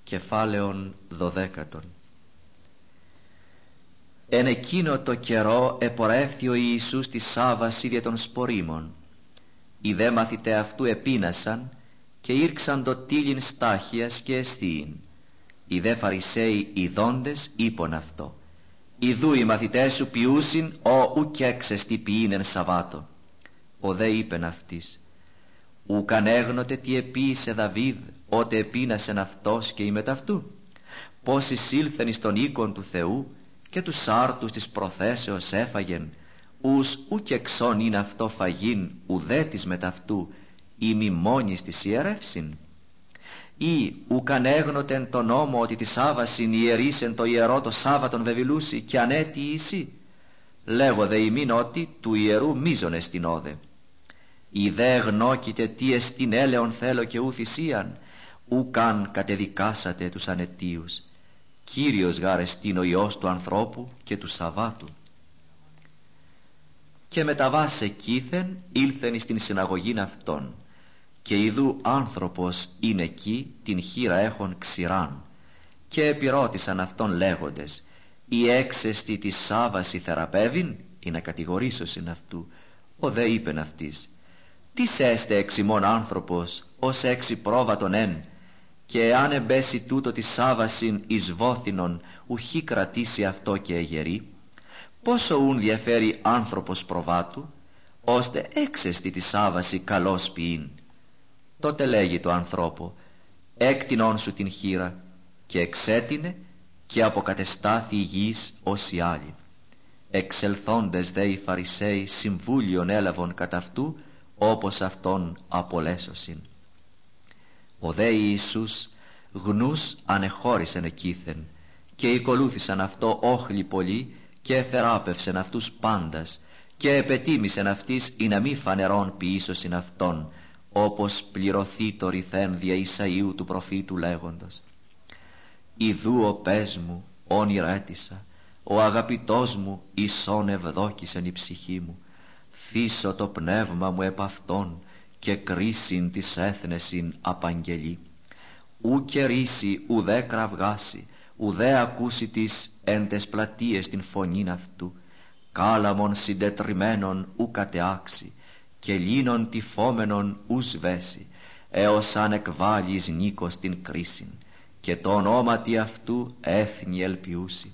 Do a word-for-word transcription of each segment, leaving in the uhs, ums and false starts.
Κεφάλαιον δωδέκατον. Εν εκείνο το καιρό επορεύθη ο Ιησούς τη Σάββαση δια των σπορίμων. Οι δε μαθητέ αυτού επίνασαν και ήρξαν το τίλιν στάχιας και εστίην. Οι δε Φαρισαίοι ειδώντες είπον αυτό: Ιδού οι μαθητές σου ποιούσιν ο ουκ έξεστη ποιήν εν Σαββάτο. Ο δε είπεν αυτής: Ουκ ανέγνωτε τι επίησε Δαβίδ ότε επίνασεν αυτός και η μεταυτού, πως εισήλθεν εις τον οίκον του Θεού και τους άρτους της προθέσεως έφαγεν, ους ουκ εξών είναι αυτό φαγήν ουδέ της μεταυτού ή μη μόνης της ιερεύσιν. Ή ουκ ανέγνωτεν τον νόμο ότι τη Σάββασιν ιερήσεν το ιερό το Σάββατον βεβηλούσι και ανέτι ησύ. Λέγω δε ημίν ότι του ιερού μείζον εστιν όδε. Ή δε γνώκειτε τι εστιν έλεον θέλω και ου θυσίαν, ουκ αν κατεδικάσατε τους ανετίους. Κύριος γάρ εστιν ο Υιός του ανθρώπου και του Σαββάτου. Και μεταβάς εκείθεν ήλθεν εις την συναγωγήν αυτών, και ιδού άνθρωπος είναι εκεί την χείρα έχων ξηράν, και επιρώτησαν αυτόν λέγοντες: η έξεστη της Σάββαση θεραπεύειν, ή να κατηγορήσωσιν αυτού. Ο δε είπεν αυτής: τις έστε εξ ημών άνθρωπος ως έξι πρόβατον εν, και αν εμπέσει τούτο της Σάββασιν εις βόθινον ουχή κρατήσει αυτό και εγερεί. Πόσο ούν διαφέρει άνθρωπος προβάτου, ώστε έξεστη τη Σάββαση καλώς ποιήν. Τότε λέγει το ανθρώπο: έκτινον σου την χείρα, και εξέτεινε και αποκατεστάθη υγιής ως οι άλλοι. Εξελθόντες δε οι Φαρισαίοι συμβούλιον έλαβον κατά αυτού, όπως αυτόν απολέσωσιν. Ο δε Ιησούς γνούς ανεχώρησεν εκείθεν, και οικολούθησαν αυτό όχλοι πολλοί, και εθεράπευσεν αυτούς πάντας, και επετίμησεν αυτής ή να μη φανερών ποιήσωσιν αυτόν, όπως πληρωθεί το ρηθέν δια Ισαΐου του προφήτου λέγοντας: Ιδού ο πες μου όνειρα έτησα, ο αγαπητός μου ισόν ευδόκησεν η ψυχή μου. Θύσω το πνεύμα μου επ' αυτόν, και κρίσιν της έθνεσιν απαγγελεί. Ου κερίσει ουδέ κραυγάσει, ουδέ ακούσει της εν τες πλατείες την φωνήν αυτού. Κάλαμον συντετριμένον ου κατεάξει, και λίνον τυφόμενον ου σβέσει, έως αν εκβάλεις νίκος την κρίσιν, και το ονόματι αυτού έθνη ελπιούσι.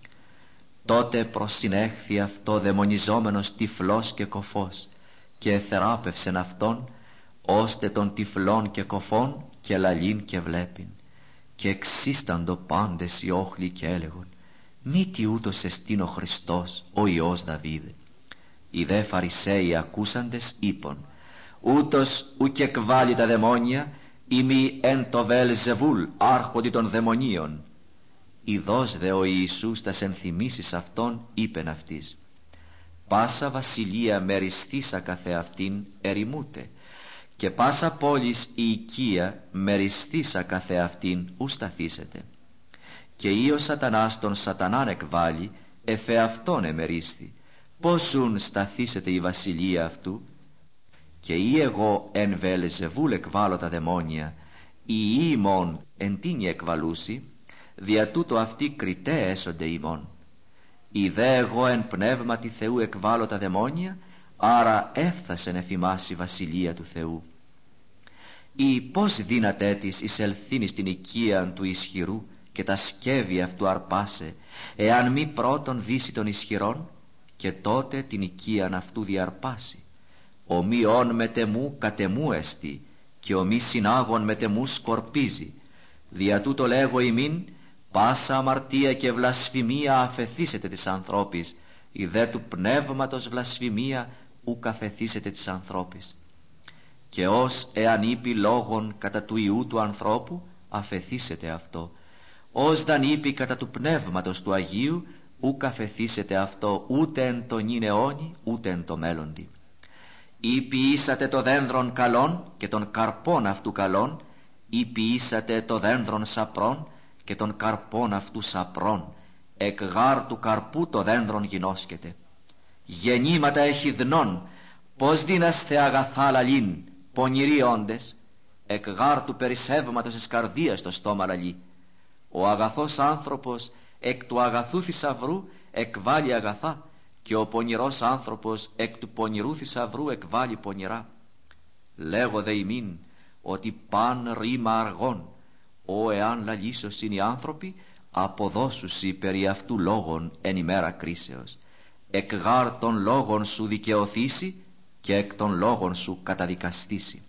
Τότε προσυνέχθη αυτό δαιμονιζόμενος τυφλός και κοφός, και εθεράπευσεν αυτόν, ώστε των τυφλών και κοφών και λαλήν και βλέπειν. Και εξίσταντο πάντες οι όχλοι και έλεγον: μη τι ούτως εστίν ο Χριστός, ο Υιός Δαβίδ. Οι δε Φαρισαίοι ακούσαντες είπον: ούτως ουκ εκβάλλει τα δαιμόνια, ή μη εν το Βελζεβούλ άρχοντι των δαιμονίων. Ιδώς δε ο Ιησούς τας ενθυμίσεις αυτών είπεν αυτής: πάσα βασιλεία μερισθήσα καθεαυτήν ερημούται, και πάσα πόλης η οικία μερισθήσα καθεαυτήν ου σταθήσετε. Και ή ο σατανάς τον σατανάν εκβάλλει, εφεαυτόν εμερίσθη, πώς ούν σταθήσετε η βασιλεία αυτού. Και ή εγώ εν Βελζεβούλ εκβάλλω τα δαιμόνια, ή ημών εν τίνη εκβαλούσι, δια τούτο αυτοί κριτέ έσονται ημών. Ή δε εγώ εν πνεύματι Θεού εκβάλλω τα δαιμόνια, άρα έφθασεν εφημάς η βασιλεία του Θεού. Ή πώς δύνατέ της εισελθύνει στην οικίαν του ισχυρού, και τα σκεύη αυτού αρπάσε, εάν μη πρώτον δύσει των ισχυρών, και τότε την οικίαν αυτού διαρπάσει. Ο μη όν μετεμού κατεμού εστι, και ο μη συνάγων μετεμού σκορπίζει. Δια τούτο λέγω ημίν, πάσα αμαρτία και βλασφημία αφεθήσετε της ανθρώπης, η δε του πνεύματος βλασφημία ουκ αφεθήσετε της ανθρώπης. Και ως εάν είπε λόγον κατά του Ιού του ανθρώπου, αφεθήσετε αυτό. Ως δαν είπε κατά του πνεύματος του Αγίου, ουκ αφεθήσετε αυτό ούτε εν το νυν αιώνι, ούτε εν το μέλλοντι. Ή ποιήσατε το δένδρον καλών και των καρπών αυτού καλών, ή ποιήσατε το δένδρον σαπρών και των καρπών αυτού σαπρών. Εκ γάρ του καρπού το δένδρον γινώσκεται. Γεννήματα εχιδνών, πως δίναστε αγαθά λαλήν, πονηροί όντες. Εκ γάρ του περισσεύματος της καρδίας το στόμα λαλεί. Ο αγαθός άνθρωπος εκ του αγαθού θησαυρού εκβάλλει αγαθά, και ο πονηρός άνθρωπος εκ του πονηρού θησαυρού εκβάλλει πονηρά. Λέγω δε ημίν ότι παν ρήμα αργών, ο εάν λαλήσωσιν οι άνθρωποι, αποδώσουσι περί αυτού λόγων εν ημέρα κρίσεως. Εκ γάρ των λόγων σου δικαιωθήσει και εκ των λόγων σου καταδικαστήσει.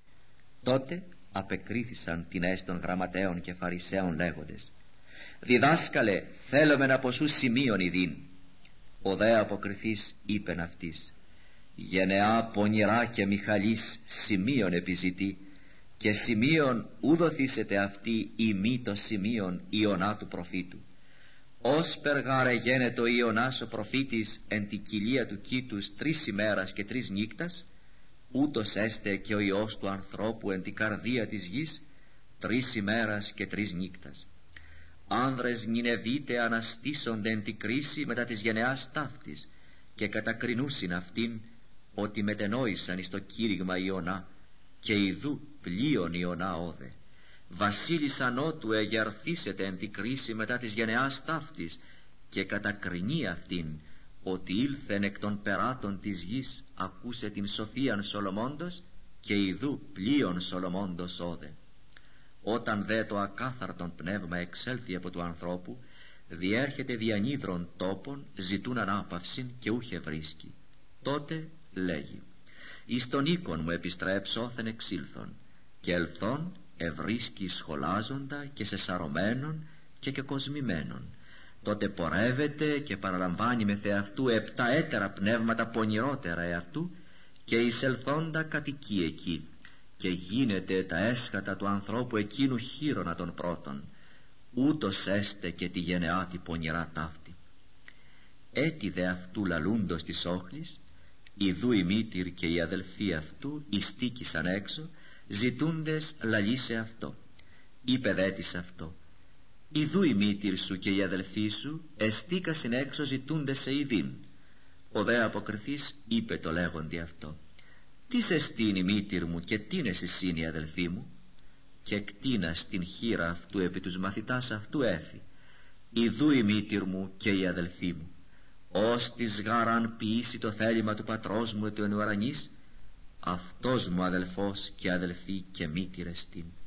Τότε απεκρίθησαν τινές των γραμματέων και φαρισαίων λέγοντες: «Διδάσκαλε, θέλομεν από σου σημείων ειδήν». Ο δε αποκριθής είπεν αυτής: «Γενεά πονηρά και μιχαλής σημείων επιζητεί, και σημείων ου δοθήσετε αυτή ή μη το σημείων Ιωνά του προφήτου. Ως περγάρε γένετο Ιωνάς ο προφήτης εν τη κοιλία του κήτους τρεις ημέρας και τρεις νύκτας, ούτως έστε και ο Υιός του ανθρώπου εν τη καρδία της γης τρεις ημέρας και τρεις νύκτας. Άνδρες Νινεβίτε αναστήσονται εν τη κρίση μετά της γενεάς ταύτης, και κατακρινούσιν αυτήν ότι μετενόησαν εις το κήρυγμα Ιωνά, και ιδού πλοίον Ιωνά όδε. Βασίλης ανώτου εγερθήσετε εν τη κρίση μετά της γενεάς ταύτης, και κατακρινεί αυτήν ότι ήλθεν εκ των περάτων της γης ακούσε την σοφίαν Σολομώντος, και ιδού πλοίον Σολομώντος όδε. Όταν δε το ακάθαρτον πνεύμα εξέλθει από του ανθρώπου, διέρχεται διανύδρων τόπων, ζητούν ανάπαυσιν και ούχε βρίσκει. Τότε λέγει: «Εις τον οίκον μου επιστρέψωθεν εξήλθον, και ελθόν ευρίσκει σχολάζοντα και σεσαρωμένον και κεκοσμημένον. Τότε πορεύεται και παραλαμβάνει με θεαυτού επτά έτερα πνεύματα πονηρότερα εαυτού, και εισελθόντα κατοικεί εκεί, και γίνεται τα έσχατα του ανθρώπου εκείνου χείρονα των πρώτων. Ούτως έστε και τη γενεά τη πονηρά ταύτη». Έτι δε αυτού λαλούντος της όχλης, ιδού η μήτηρ και οι αδελφοί αυτού ειστήκησαν έξω, ζητούντες λαλήσε αυτό. Είπε δε της αυτό: «Ιδού η μήτηρ σου και οι αδελφοί σου εστίκασιν έξω ζητούντες σε ειδήν». Ο δε αποκριθής είπε το λέγοντι αυτό: «Τι σε στείνει η μήτηρ μου και τι είναι συν η αδελφή μου?» Και κτίνας την χείρα αυτού επί τους μαθητάς αυτού έφη: «Ιδού η μήτηρ μου και η αδελφή μου. Ως της γάραν ποιήσει το θέλημα του πατρός μου του εν ουρανής, αυτός μου αδελφός και αδελφή και μήτηρ εστίν».